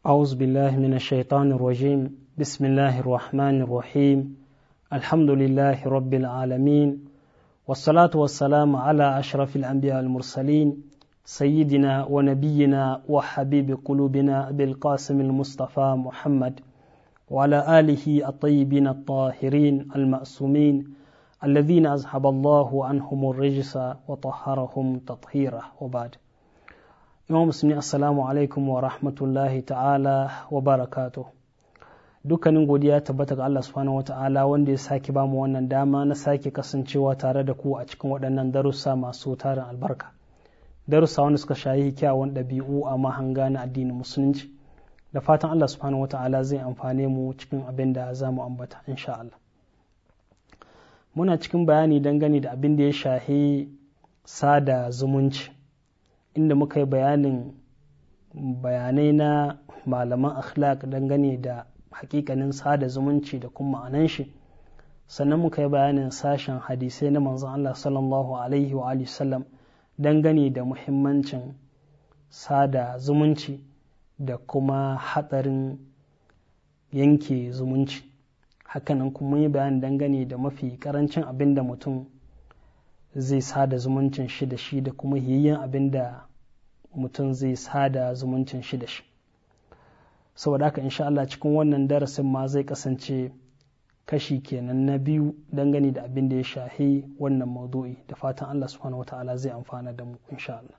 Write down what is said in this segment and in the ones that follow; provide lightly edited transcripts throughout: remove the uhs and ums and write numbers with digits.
أعوذ بالله من الشيطان الرجيم بسم الله الرحمن الرحيم الحمد لله رب العالمين والصلاة والسلام على أشرف الأنبياء المرسلين سيدنا ونبينا وحبيب قلوبنا أبي القاسم المصطفى محمد وعلى آله الطيبين الطاهرين المأسومين الذين أذهب الله عنهم الرجس وطهرهم تطهيرا وبعد. Imam Musulmi assalamu alaikum wa rahmatullahi ta'ala wa barakatuh. Dukkanin godiya tabbata ga Allah subhanahu wa ta'ala wanda ya sake bamu wannan dama na sake kasancewa tare da ku a cikin waɗannan darussa masu tarin albarka. Darussa wanda suka shayi kyawun ɗabi'u a mahanga na addinin musulunci. Da fatan Allah subhanahu wa ta'ala zai amfane mu cikin abin da za mu ambata insha Allah. Muna cikin bayani dangane da abin da ya shahi sada zumunci. Inda muka yi bayanai na malaman akhlaq dangane da hakikanin sada zumunci da kuma ma'anan shi, sannan muka yi bayanin sashen hadisai na manzon Allah sallallahu alaihi wa sallam dangane da muhimmancin sada zumunci da kuma hatsarin yanke zumunci. Hakanan kuma yi bayani dangane da mafi karancin abin da mutum zai sada zumuncin shi da shi da kuma hiyayyen abin da mutum zai sada zumuncin shi da shi. Saboda haka insha Allah cikin wannan darasin ma zai kasance kashi kenan na biyu dangane da abin da ya shahi wannan maudu'i, da fatan Allah subhanahu wata'ala zai amfana da mu insha Allah.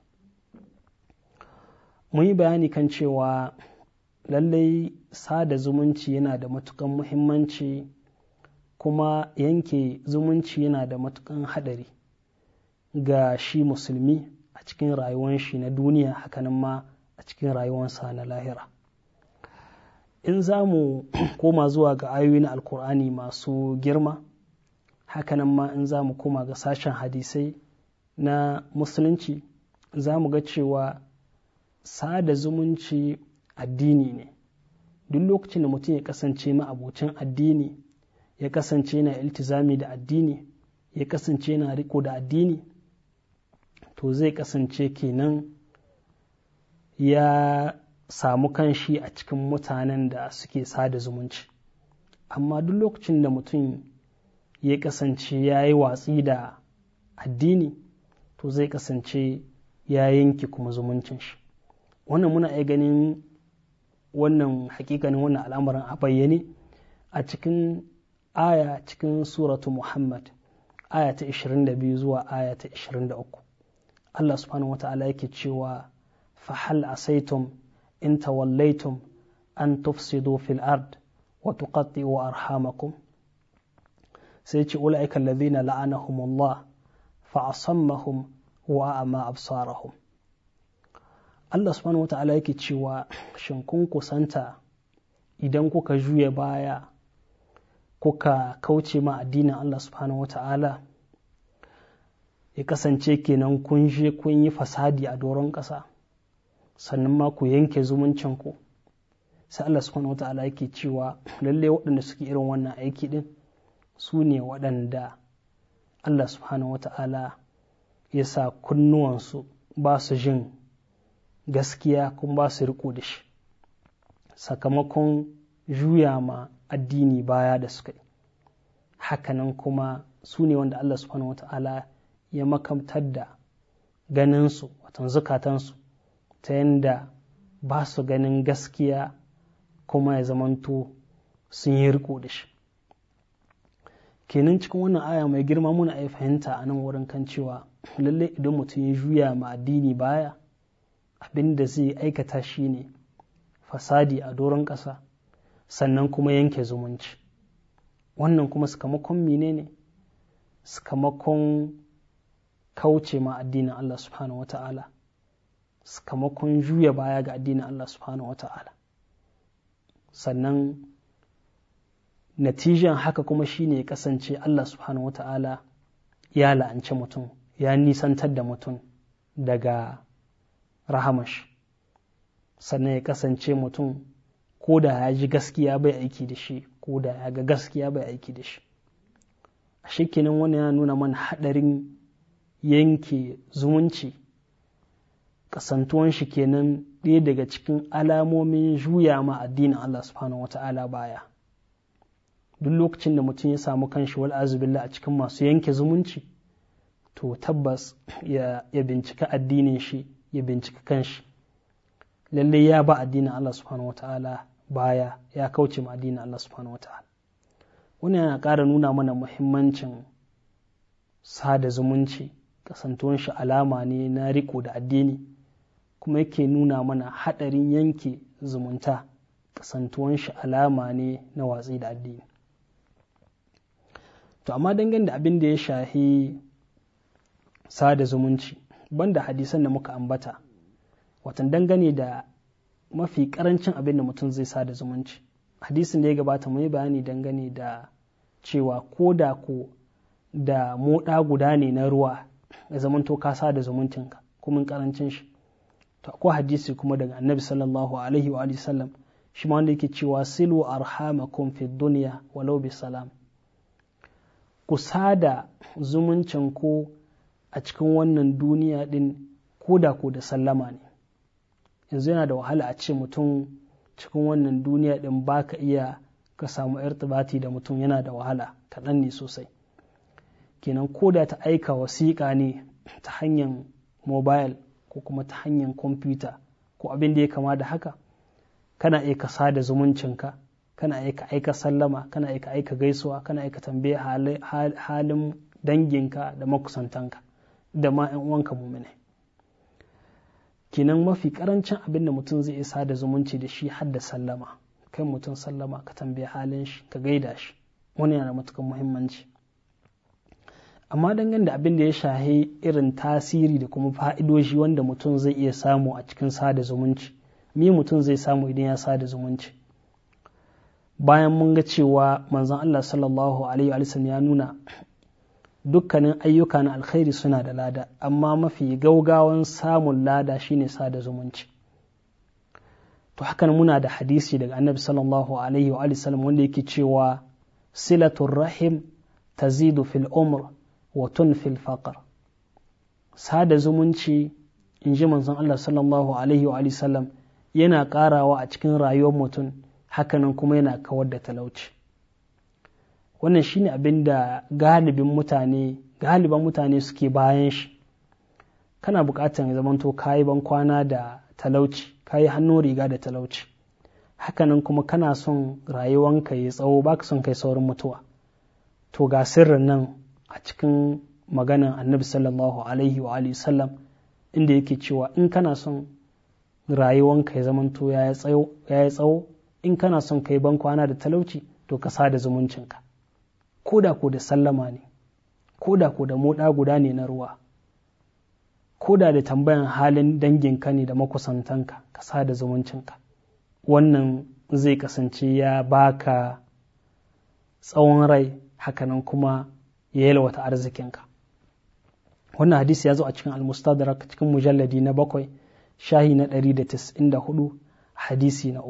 Mun yi bayani kan cewa lallai sada zumunci yana da matukan muhimmanci, kuma yanke zumunci yana da matukan haɗari ga shi musulmi a cikin rayuwar shi na duniya, hakanan ma a cikin rayuwarsa na lahira. In za mu koma zuwa ga ayoyi na alkur'ani masu girma, hakanan ma in za mu koma ga sashen hadisai na musulunci, za mu ga cewa sada zumunci addini ne. Duk lokacin da mutum ya kasance ma'abocin addini, ya kasance yana iltizami da addini, ya kasance yana riko da addini, to zai kasance kenan ya samu kanshi a cikin mutanen da suke sada zumunci. Amma duk lokacin da mutum ya kasance ya yi watsi da addini, to zai kasance ya yanke kuma zumuncin shi. Wannan muna iya ganin wannan hakikanin wannan al'amarin a bayyane a cikin aya cikin suratu Muhammad, aya ta 22 zuwa aya ta 23. Allah subhanahu wa ta'ala yake cewa fahal asaitum in tawallaitum an tufsidu fil ard wa tuqatti'u arhamakum, sai ce ulaika alladhina la'anahumullah fa asammahum wa a'ma absarahum. Allah subhanahu wa ta'ala yake cewa shin kun kusanta idan kuka juya baya kuka kauce ma addinin Allah subhanahu wa ta'ala, ya kasance kenan kun je kun yi fasadi a doron ƙasa, sannan ma ku yanke zumuncinku. Sai Allah subhanahu wa ta'ala yake cewa lalle waɗanda suke irin wannan aiki din su ne waɗanda Allah subhanahu wa ta'ala ya sa kunnuwansu ba su jin gaskiya kuma ba su riko da shi, sakamakon juya ma addini baya da suka yi. Hakanan kuma su ne wanda Allah subhanahu wa ta'ala ya makamtar da ganinsu, watan zukatansu, ta yadda ba su ganin gaskiya kuma ya zamanto sun yi riko da shi. Kenan cikin wannan aya mai girma muna iya fahimta a nan wurin kan cewa lallai idan mutum ya juya ma addini baya, abin da zai aikata shi ne fasadi a doron ƙasa, sannan kuma yanke zumunci. Wannan kuma sakamakon menene? Sakamakon kauce ma addinin Allah subhanahu wa ta'ala, sakamakon juya baya ga addinin Allah subhanahu wa ta'ala. Sannan natijan haka kuma shine ya kasance Allah subhanahu wa ta'ala ya la'anci mutum, ya nisantar da mutum daga rahamash. Sannan ya kasance mutum ko da ya ji gaskiya bai aiki da shi, ko da ya ga gaskiya bai aiki da shi. A shekenan wannan yana nuna mana haɗarin yanke zumunci, kasantuwan shi kenan ɗaya daga cikin alamomin juya ma addinin Allah subhanahu wata'ala baya. Duk lokacin da mutum ya samu kanshi wal azubillah a cikin masu yanke zumunci, to tabbas ya bincika addinin shi, ya bincika kanshi. Lalle ya ba addinin Allah subhanahu wata'ala baya, ya kauce ma addinin Allah subhanahu wata'ala. Wannan yana ƙara nuna mana muhimmancin sada zumunci, kasantuwan shi alama ne na riko da addini, kuma yake nuna mana haɗarin yanke zumunta, kasantuwan shi alama ne na watsi da addini. To amma dangane da abin da ya shahi sada zumunci, banda hadisan da muka ambata, watan dangane da mafi karancin abin da mutum zai sada zumunci, hadisin da ya gabata mu yi bayani dangane da cewa ko da ko da moɗa guda ne na ruwa ya zamanto ka sada zumuncinka kuma karancin shi. To akwai hadisi kuma daga annabi sallallahu alaihi wa sallam shi ma wanda yake cewa silu arhamakum fi dunya walau bi salam, ku sada zumuncin ku a cikin wannan duniya din ko da ko da sallama ne. Yanzu yana da wahala a ce mutum cikin wannan duniya din baka iya ka samu irtibati da mutum, yana da wahala, kaɗan ne sosai. Kenan ko da ta aika wasiƙa ne ta hanyar mobile ko kuma ta hanyar kwamfuta ko abin da ya kama da haka, kana aika sada zumuncinka, kana aika sallama, kana aika gaisuwa, kana aika tambaye halin danginka da makusantanka da ma 'yan uwanka mumine. Kenan mafi karancin abin da mutum zai isa da zumunci da shi har da sallama, kai mutum sallama, ka tambaye halin shi, ka gaida shi, wani yana da matukan muhimmanci. Amma dangane da abin da ya shahi irin tasiri da kuma fa'idoji wanda mutum zai iya samu a cikin sada zumunci, me mutum zai samu idan ya sada zumunci? Bayan mun ga cewa manzon Allah sallallahu alaihi wa sallam ya nuna dukkanin ayyuka na alkhairi suna da lada, amma mafi gaugawan samun lada shine sada zumunci. To hakan muna da hadisi daga annabi sallallahu alaihi wa sallam wanda yake cewa silatul rahim tazidu fil umr wa tunfil faqr. Sada zumunci, in ji manzon Allah sallallahu alaihi wa sallam, yana ƙarawa a cikin rayuwar mutum, hakanan kuma yana kawar da talauci. Wannan shine abin da galiban mutane suke bayan shi. Kana buƙatar ya zamanto kayi ban kwana da talauci, kayi hannun riga da talauci, hakanan kuma kana son rayuwanka ya tsawo, baka son kai saurin mutuwa. To ga sirrin nan a cikin maganan annabi sallallahu alaihi wa sallam, inda yake cewa in kana son rayuwanka ya zamanto ya yi tsawo, in kana son kai ban kwana da talauci, to ka sada zumuncinka, ko da ko da sallama ne, ko da ko da moɗa guda ne na ruwa, ko da tambayan halin danginka ne da makusantanka, ka sada zumuncinka. Wannan zai kasance ya baka tsawon rai, hakanan kuma ya yalwata arzikinka. Wannan hadisi ya zo a cikin al-Mustadrak cikin mujalladi na 7 shahi na 194 hadisi na 3.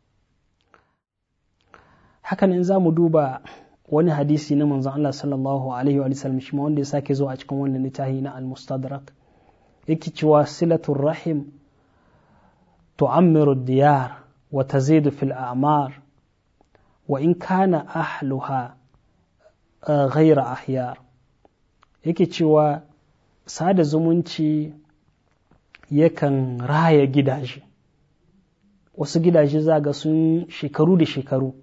Hakan in za mu duba wani hadisi na manzon Allah sallallahu alaihi wa sallam shi ma wanda ya sake zo a cikin wannan littafi na al-Mustadrak, yake cewa silatul rahim tu'ammiru diyar wa tazidu fil a'mar wa in kana ahluha ghayra ahyar. Yake cewa sada zumunci yakan raya gidaje. Wasu gidaje za ga sun shekaru da shekaru,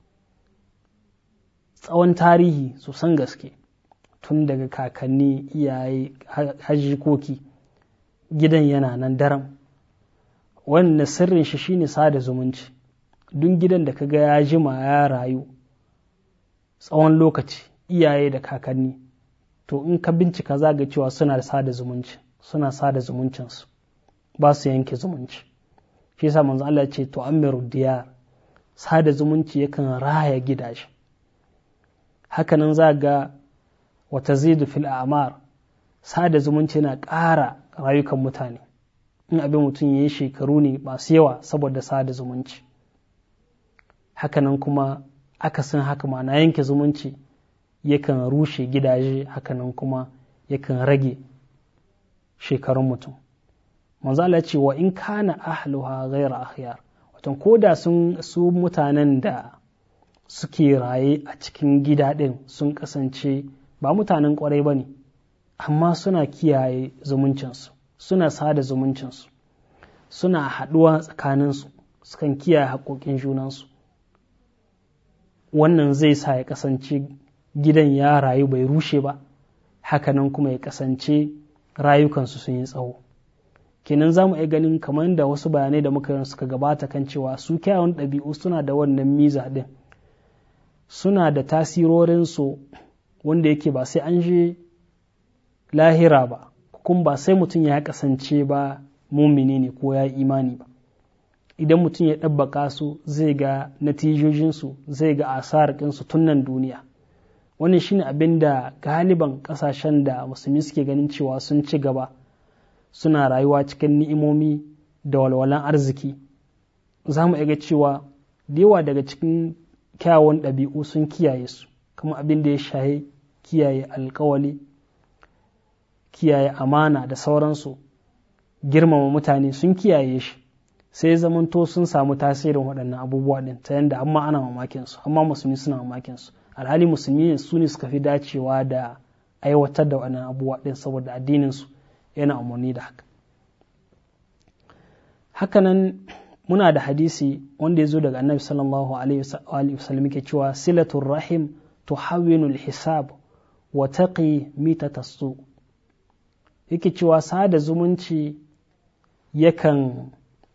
tsawon tarihi sosan gaske, tun daga kakanni, iyaye, hajjikoki, gidan yana nan daram. Wannan sirrin shi shine sada zumunci. Duk gidan da kaga ya jima ya rayu tsawon lokaci, iyaye da kakanni, to in ka bincika za ga cewa suna da sada zumunci, suna sada zumuncinsu, ba su yanke zumunci. Shi yasa manzo Allah ya ce to amiru diyar, sada zumunci yakan raya gidaje. Hakanan za ga wata zidu fil a'mar, sada zumunci yana ƙara rayukan mutane. In abin mutum ya yi shekaru ne masu yawa saboda sada zumunci. Hakanan kuma akasin haka ma na yanke zumunci yakan rushe gidaje, hakanan kuma yakan rage shekarun mutum. manzo Allah ce wa in kana ahluha ghayra akhyar, wato koda su mutanen da suke raye a cikin gida din sun kasance ba mutanen kwarai bane, amma suna kiyaye zumuncinsu, suna sada zumuncinsu, suna haɗuwa tsakaninsu, sukan kiyaye haƙoƙin junansu, wannan zai sa ya kasance gidan ya rayu bai rushe ba, hakanan kuma ya kasance rayukansu sun yi tsawo. Kenan za mu iya ganin kamar da wasu bayanai da muka yi suka gabata kan cewa su kyawun ɗabi'u suna da wannan miza ɗin, suna da tasirorinsu wanda yake ba sai an je lahira ba, kuma ba sai mutum ya kasance ba mumini ne ko ya imani ba. Idan mutum ya ɗabbaka su zai ga natijojinsu, zai ga asarakinsu tun nan duniya. Wannan shine abin da galiban ƙasashen da musulmi suke ganin cewa sun ci gaba, suna rayuwa cikin ni'imomi da walwalan arziki. Za mu ga cewa da yawa daga cikin kyawun ɗabi'u sun kiyaye su, kuma abin da ya shahi kiyaye alkawali, kiyaye amana da sauransu, girmama mutane sun kiyaye shi, sai zamanto sun samu tasirin waɗannan abubuwa ɗin ta yadda amma ana mamakinsu, amma musulmi suna mamakinsu. Alhali musulmi su ne suka fi dacewa da aiwatar da waɗannan abubuwa ɗin saboda addininsu yana umarni da haka. Hakanan muna da hadisi wanda ya zo daga annabi sallallahu alaihi wasallam yake cewa silatul rahim tuhawwinul hisab wa taqi mitatasu, yake cewa sada zumunci yakan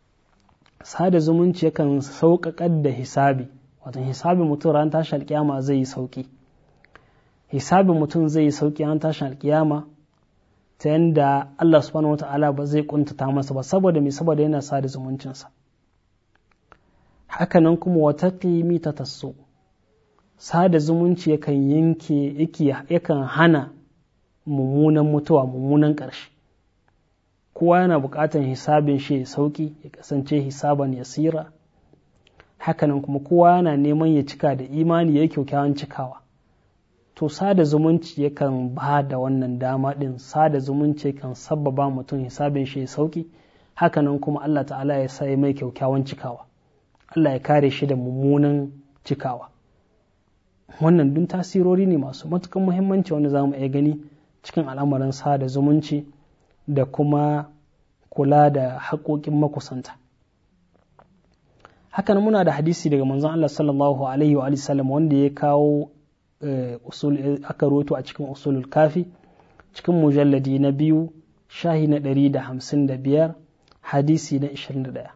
sauƙaƙar da hisabi, wato hisabin mutum ran tashin alƙiyama zai yi sauƙi, hisabin mutum zai yi sauƙi ran tashin alƙiyama ta yanda Allah subhanahu wata'ala ba zai kuntata masa ba, saboda me, saboda yana sada zumuncinsa. Hakanan kuma wata ƙimi ta taso, sada zumunci yakan hana mummunan mutuwa, mummunan ƙarshe. Kowa yana buƙatar hisabin shi ya sauƙi, ya kasance hisaban yasira. Hakanan kuma kowa yana neman ya cika da imani, ya yi kyakkyawan cikawa. To sada zumunci yakan ba da wannan dama ɗin, sada zumunci kan sabbaba mutum hisabin shi ya sauƙi, hakanan kuma Allah ta'ala ya sa mai kyakkyawan cikawa, Allah ya kare shi da mummunan cikawa. Wannan dun tasirori ne masu matukan muhimmanci wanda za mu iya gani cikin al'amarin sada zumunci da kuma kula da haƙoƙin makusanta. Hakan muna da hadisi daga manzon Allah sallallahu alaihi wa sallam wanda ya kawo aka roto a cikin usulul kafi cikin mujalladi na 2 shahi na 155 hadisi na 21,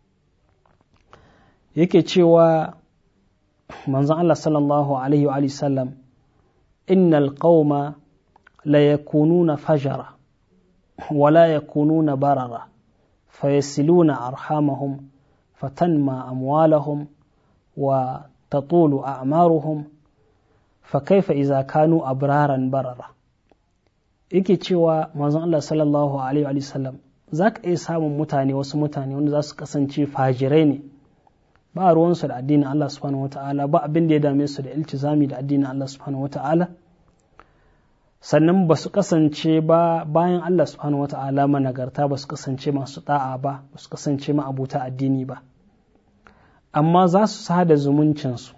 yake cewa manzon Allah sallallahu alaihi wa sallam, innal qauma la yakununa fajara wa la yakununa barara fayasiluna arhamahum fatanma amwalahum wa tatulu a'maruhum fa kaifa idza kanu abraran barara. Yake cewa manzon Allah sallallahu alaihi wa sallam, zaka iya samun wasu mutane wanda za su kasance fajirai ne, ba ruwansu da addinin Allah subhanahu wata'ala, ba abin da ya dame su da iltizami da addinin Allah subhanahu wata'ala, sannan ba su kasance ba bayan Allah subhanahu wata'ala managarta, ba su kasance masu da'a ba su kasance ma'abuta addini ba, amma za su sada zumuncinsu,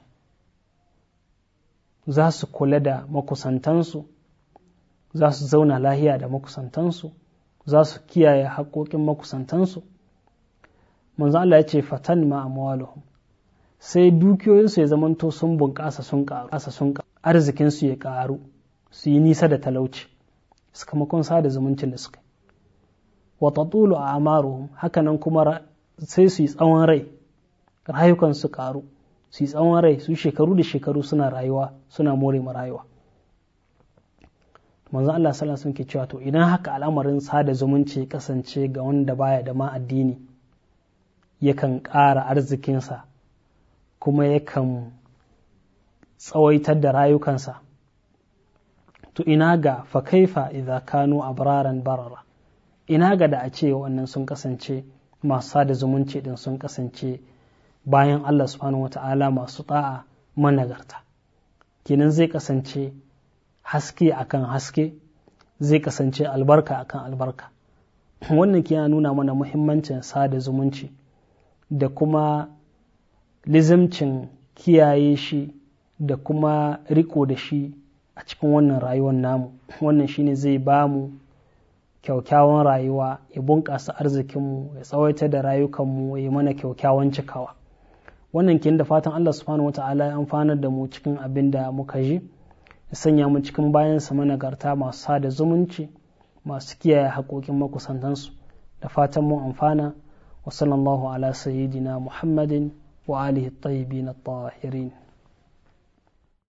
za su kula da makusantansu, za su zauna lahiya da makusantansu, za su kiyaye haƙoƙin makusantansu. Manzo Allah ya ce fatan ma amwaluhum, sai dukiyoyinsu ya zamanto sun bunƙasa sun ƙaru, arzikinsu ya ƙaru, su yi nisa da talauci sakamakon sada zumuncin da suka yi. Wa tatulu a'maruhum, hakanan kuma sai su yi tsawon rai, rayukansu ƙaru, su yi tsawon rai, su shekaru da shekaru suna rayuwa, suna more ma rayuwa. Manzo Allah sallallahu alaihi wasallam ke cewa to idan haka al'amarin sada zumunci ya kasance ga wanda baya da ma addini, yakan ƙara arzikinsa kuma yakan tsawaitar da rayukansa, to ina ga fa kaifa idza kanu abraran barara, ina ga da a ce wannan sun kasance masu sada zumunci din, sun kasance bayan Allah subhanahu wata'ala masu ta'a managarta. Kenan zai kasance haske akan haske, zai kasance albarka akan albarka. wannan ke nuna mana muhimmancin sada zumunci da kuma lizimcin kiyaye shi da kuma riko da shi a cikin wannan rayuwar namu. Wannan shine zai ba mu kyaukyawan rayuwa, ya bunƙasa arzikinmu, ya tsawaita da rayukanmu, ya mana kyaukyawan cikawa. Wannan kin da fatan Allah subhanahu wata'ala ya amfanar da mu cikin abin da muka ji, ya sanya mu cikin bayansa managarta masu sada zumunci, masu kiyaye haƙoƙin makusantansu. Da fatan mu amfana. Wa sallallahu ala sayyidina Muhammadin wa alihi at-tayyibin at-tahirin.